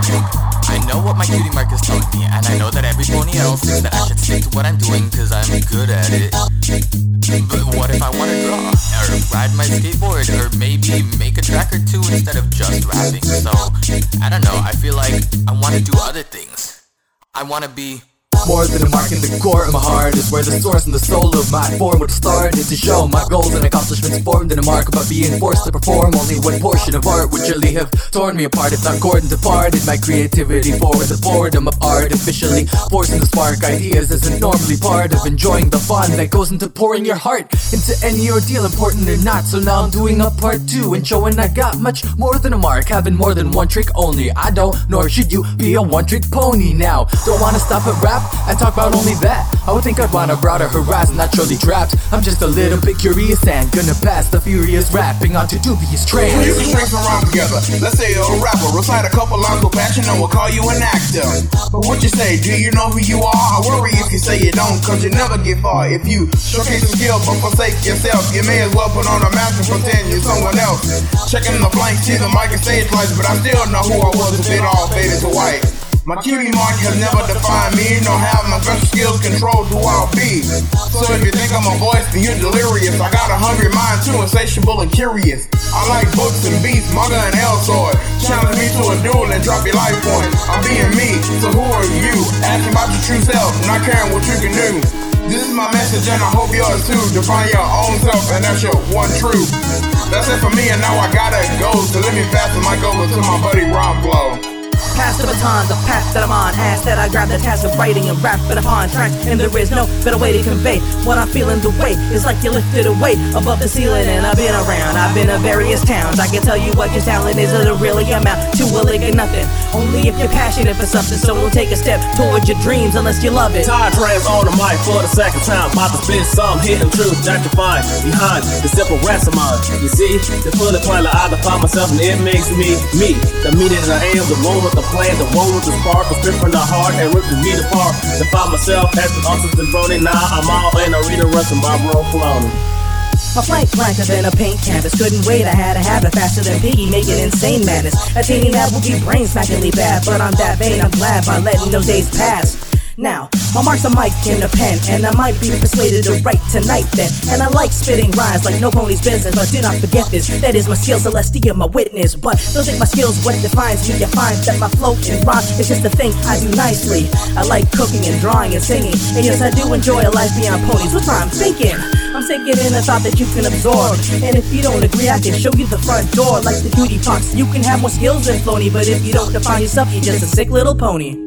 I know what my cutie mark is telling me, and I know that every pony else thinks that I should stick to what I'm doing cause I'm good at it. But what if I wanna draw, or ride my skateboard, or maybe make a track or two instead of just rapping? So, I don't know, I feel like I wanna do other things. I wanna be more than a mark in the core of my heart is where the source and the soul of my form would start, is to show my goals and accomplishments formed in a mark about being forced to perform. Only one portion of art would surely have torn me apart if not Gordon departed my creativity forward. The boredom of artificially forcing to spark ideas isn't normally part of enjoying the fun that goes into pouring your heart into any ordeal, important or not. So now I'm doing a part 2 and showing I got much more than a mark, having more than one trick only. I don't, nor should you, be a one-trick pony now. Don't wanna stop at rap, I talk about only that. I would think I'd want a broader horizon, not truly trapped. I'm just a little bit curious and gonna pass the furious rapping onto dubious trance. You can string some rhymes together. Let's say you're a rapper, recite a couple lines with passion and we'll call you an actor. But what you say, do you know who you are? I worry if you say you don't, cause you never get far. If you showcase your skill but forsake yourself, you may as well put on a mask and pretend you're someone else. Checking the blank, see the mic and stage lights, but I still know who I was if it all faded to white. My cutie mark has never defined me, nor have my special skills controlled who I'll be. So if you think I'm a voice, then you're delirious. I got a hungry mind too, insatiable and curious. I like books and beats, manga and L-sword. Challenge me to a duel and drop your life points. I'm being me, so who are you? Asking about your true self, not caring what you can do. This is my message and I hope yours too. Define your own self and that's your one truth. That's it for me and now I gotta go. So let me pass the mic over to my buddy Rob Blow. Pass the baton, the path that I'm on. Ask that I grab the task of writing and rapping upon tracks. And there is no better way to convey what I'm feeling. The weight is like you lifted a weight above the ceiling. And I've been around, I've been to various towns. I can tell you what your talent is, it'll really amount to a lick of nothing. Only if you're passionate for something, so don't take a step towards your dreams unless you love it. Todd Trans on the mic for the second time. About to spit some hidden truth that you find behind the simple rants of mine. You see, the full plan, I define myself and it makes me me. The meaning that I am, the one with the plan, the one with the spark, the strip from the heart and ripping me apart. Define myself as the artist and brony. Now I'm all in a reader rushing by bro cloning. My flight blacker than a paint canvas. Couldn't wait, I had a habit faster than Biggie, making insane madness. Attaining that would be brain smackingly bad, but I'm that vain, I'm glad by letting those days pass. Now, my mark's a mic and a pen, and I might be persuaded to write tonight then. And I like spitting rhymes like no pony's business, but do not forget this, that is my skill, Celestia, my witness. But don't think my skills what defines me, you find that my flow and rhyme is just a thing I do nicely. I like cooking and drawing and singing, and yes I do enjoy a life beyond ponies. What's I'm thinking? I'm sinking in a thought that you can absorb. And if you don't agree, I can show you the front door like the cutie fox. You can have more skills than Floney, but if you don't define yourself, you're just a sick little pony.